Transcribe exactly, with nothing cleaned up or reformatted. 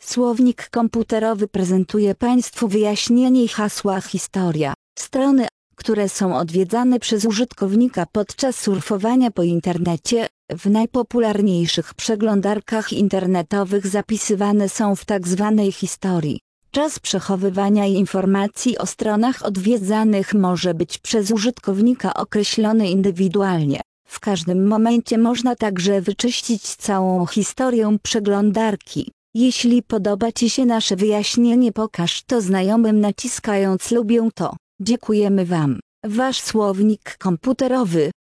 Słownik komputerowy prezentuje Państwu wyjaśnienie hasła historia. Strony, które są odwiedzane przez użytkownika podczas surfowania po internecie, w najpopularniejszych przeglądarkach internetowych zapisywane są w tzw. historii. Czas przechowywania informacji o stronach odwiedzanych może być przez użytkownika określony indywidualnie. W każdym momencie można także wyczyścić całą historię przeglądarki. Jeśli podoba Ci się nasze wyjaśnienie, pokaż to znajomym naciskając lubię to. Dziękujemy Wam. Wasz słownik komputerowy.